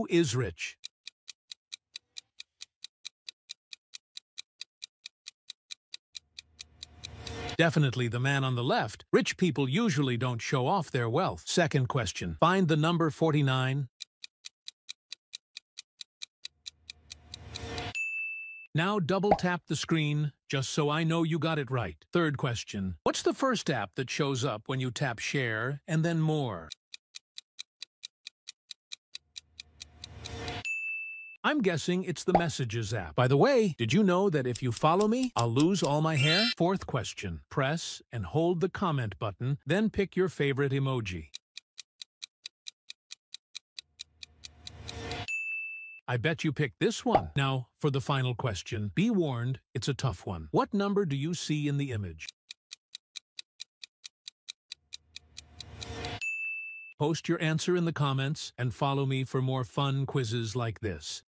is rich? Definitely the man on the left. Rich people usually don't show off their wealth. Second question. Find the number 49. Now double tap the screen, just so I know you got it right. Third question. What's the first app that shows up when you tap share and then more? I'm guessing it's the Messages app. By the way, did you know that if you follow me, I'll lose all my hair? Fourth question. Press and hold the comment button, then pick your favorite emoji. I bet you picked this one. Now, for the final question. Be warned, it's a tough one. What number do you see in the image? Post your answer in the comments and follow me for more fun quizzes like this.